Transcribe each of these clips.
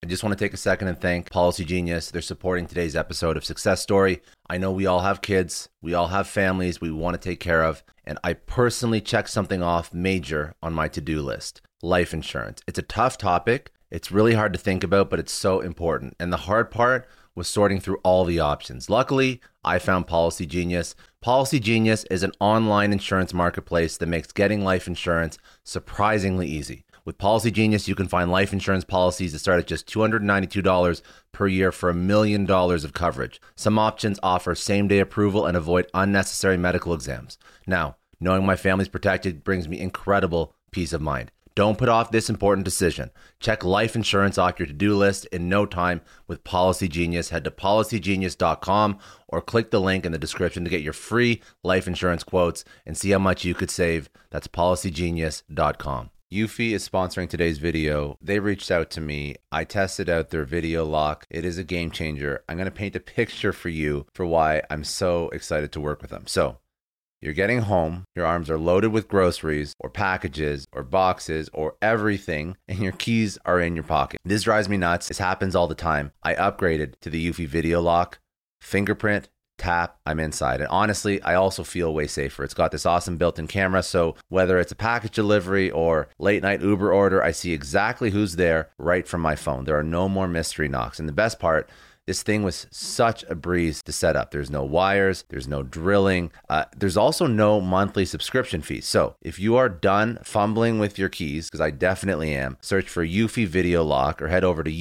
I just want to take a second and thank Policy Genius. They're supporting today's episode of Success Story. I know we all have kids, we all have families we want to take care of, and I personally checked something off major on my to-do list: life insurance. It's a tough topic. It's really hard to think about, but it's so important. And the hard part was sorting through all the options. Luckily, I found Policy Genius. Policy Genius is an online insurance marketplace that makes getting life insurance surprisingly easy. With Policy Genius, you can find life insurance policies that start at just $292 per year for $1 million of coverage. Some options offer same-day approval and avoid unnecessary medical exams. Now, knowing my family's protected brings me incredible peace of mind. Don't put off this important decision. Check life insurance off your to-do list in no time with Policy Genius. Head to policygenius.com or click the link in the description to get your free life insurance quotes and see how much you could save. That's policygenius.com. Eufy is sponsoring today's video. They reached out to me. I tested out their video lock. It is a game changer. I'm going to paint a picture for you for why I'm so excited to work with them. So, you're getting home, your arms are loaded with groceries or packages or boxes or everything, and your keys are in your pocket. This drives me nuts. This happens all the time. I upgraded to the Eufy video lock, fingerprint, tap, I'm inside. And honestly, I also feel way safer. It's got this awesome built-in camera, so whether it's a package delivery or late night Uber order, I see exactly who's there right from my phone. There are no more mystery knocks. And the best part, this thing was such a breeze to set up. There's no wires, there's no drilling. There's also no monthly subscription fees. So if you are done fumbling with your keys, because I definitely am, search for Eufy Video Lock or head over to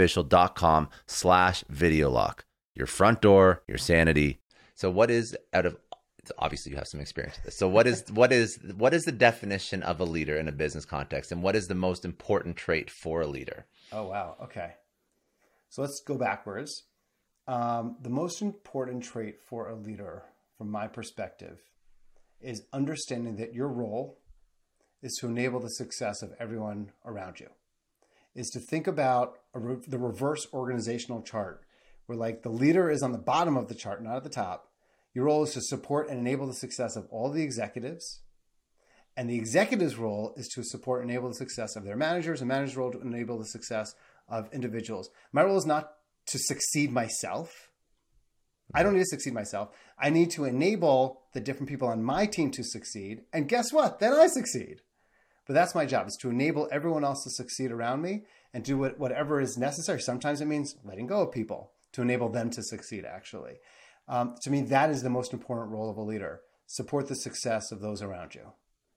eufyofficial.com/video lock. Your front door, your sanity. So what is obviously you have some experience with this. So what is the definition of a leader in a business context, and what is the most important trait for a leader? Oh, wow. Okay. So let's go backwards. The most important trait for a leader, from my perspective, is understanding that your role is to enable the success of everyone around you. Is to think about the reverse organizational chart, where like the leader is on the bottom of the chart, not at the top. Your role is to support and enable the success of all the executives. And the executive's role is to support and enable the success of their managers, and manager's role to enable the success of individuals. My role is not to succeed myself. I don't need to succeed myself. I need to enable the different people on my team to succeed. And guess what? Then I succeed. But that's my job, is to enable everyone else to succeed around me and do whatever is necessary. Sometimes it means letting go of people to enable them to succeed, actually. To me, that is the most important role of a leader. Support the success of those around you.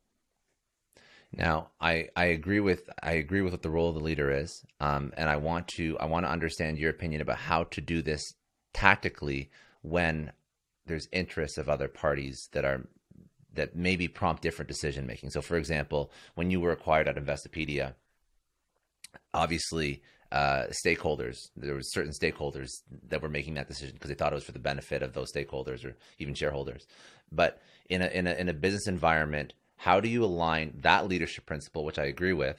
Now, I agree with what the role of the leader is, and I want to understand your opinion about how to do this tactically when there's interests of other parties that maybe prompt different decision making. So, for example, when you were acquired at Investopedia, obviously, stakeholders, there were certain stakeholders that were making that decision because they thought it was for the benefit of those stakeholders or even shareholders. But in a business environment, how do you align that leadership principle, which I agree with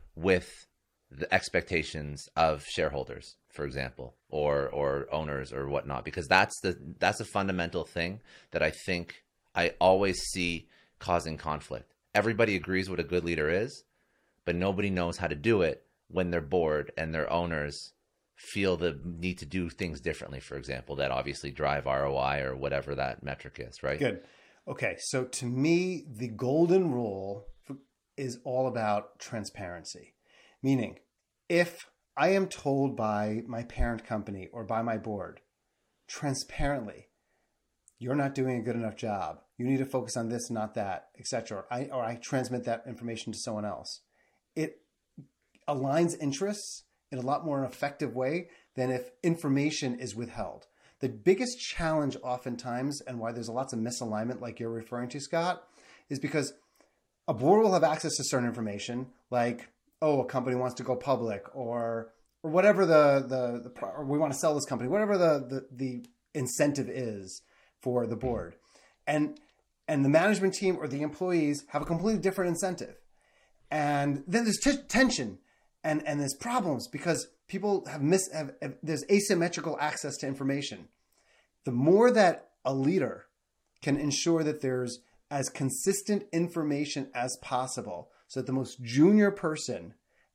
the expectations of shareholders, for example, or owners or whatnot? Because that's a fundamental thing that I think I always see causing conflict. Everybody agrees what a good leader is, but nobody knows how to do it when their board and their owners feel the need to do things differently, for example, that obviously drive ROI or whatever that metric is, right? Good. Okay, so to me, the golden rule is all about transparency. Meaning, if I am told by my parent company or by my board, transparently, you're not doing a good enough job, you need to focus on this, not that, etc., or I transmit that information to someone else, it aligns interests in a lot more effective way than if information is withheld. The biggest challenge oftentimes, and why there's lots of misalignment like you're referring to, Scott, is because a board will have access to certain information, like, oh, a company wants to go public, or whatever or we want to sell this company, whatever the incentive is for the board. And the management team or the employees have a completely different incentive. And then there's tension and there's problems because people there's asymmetrical access to information. The more that a leader can ensure that there's as consistent information as possible, so that the most junior person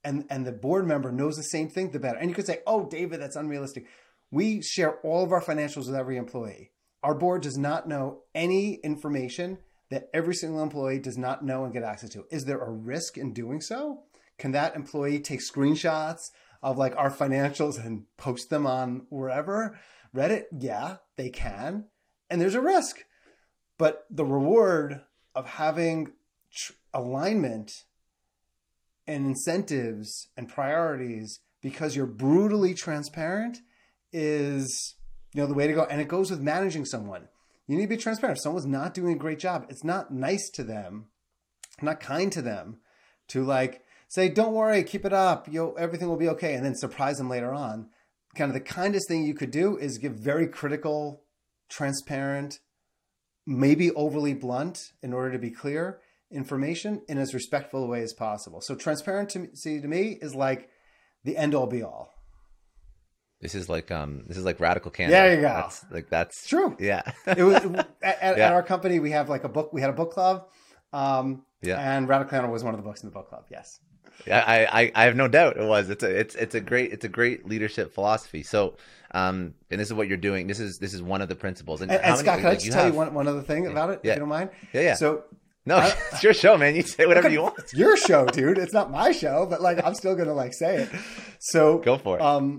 and the board member knows the same thing, the better. And you could say, oh, David, that's unrealistic. We share all of our financials with every employee. Our board does not know any information that every single employee does not know and get access to. Is there a risk in doing so? Can that employee take screenshots of like our financials and post them on wherever? Reddit? Yeah, they can. And there's a risk. But the reward of having alignment and incentives and priorities because you're brutally transparent is, the way to go. And it goes with managing someone. You need to be transparent. If someone's not doing a great job, it's not nice to them, not kind to them to like say, don't worry, keep it up. Everything will be okay. And then surprise them later on. Kind of the kindest thing you could do is give very critical, transparent, maybe overly blunt in order to be clear information in as respectful a way as possible. So transparency to me is like the end all be all. This is like radical candor. There you go. That's true. Yeah. At our company, we have like a book. We had a book club. Yeah. And Radical Candor was one of the books in the book club. Yes. Yeah, I have no doubt it was. It's a great leadership philosophy. So, and this is what you're doing. This is one of the principles. And Scott, can I just tell you one other thing about it, if you don't mind? Yeah. So. No, it's your show, man. You say whatever you want. It's your show, dude. It's not my show, but like I'm still gonna like say it. So go for it.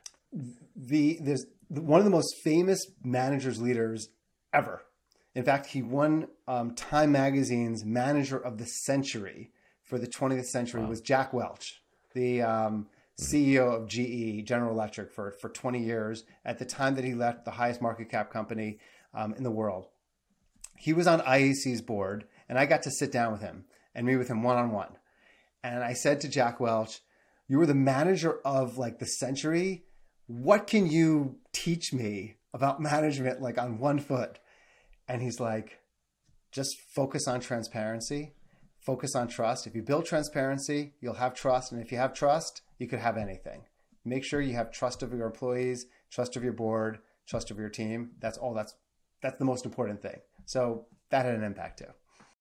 There's one of the most famous managers leaders ever. In fact, he won Time Magazine's Manager of the Century for the 20th century. Was Jack Welch, the CEO of GE, General Electric, for 20 years. At the time that he left the highest market cap company in the world, he was on IAC's board. And I got to sit down with him and meet with him one-on-one. And I said to Jack Welch, you were the manager of like the century. What can you teach me about management like on one foot? And he's like, just focus on transparency, focus on trust. If you build transparency, you'll have trust. And if you have trust, you could have anything. Make sure you have trust of your employees, trust of your board, trust of your team. That's the most important thing. So that had an impact too.